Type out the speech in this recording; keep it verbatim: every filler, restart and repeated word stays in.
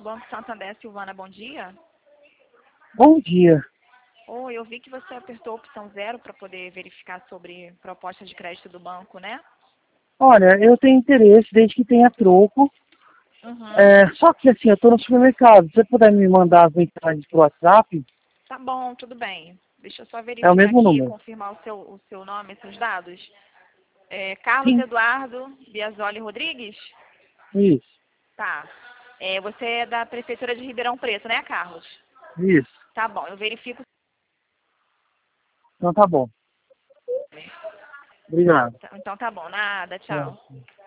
Banco Santander, Silvana, bom dia. Bom dia. Oi, eu vi que você apertou a opção zero para poder verificar sobre proposta de crédito do banco, né? Olha, eu tenho interesse desde que tenha troco. Uhum. É, só que assim, eu estou no supermercado. Se você puder me mandar as mensagens pro WhatsApp, Tá bom, tudo bem. Deixa eu só é o verificar mesmo aqui, número. confirmar o seu, o seu nome e seus dados. É, Carlos Sim, Eduardo Biasoli Rodrigues? isso, Tá. É, você é da Prefeitura de Ribeirão Preto, né, Carlos? isso. Tá bom, eu verifico. Então tá bom. Obrigado. Então tá bom, nada, tchau. É.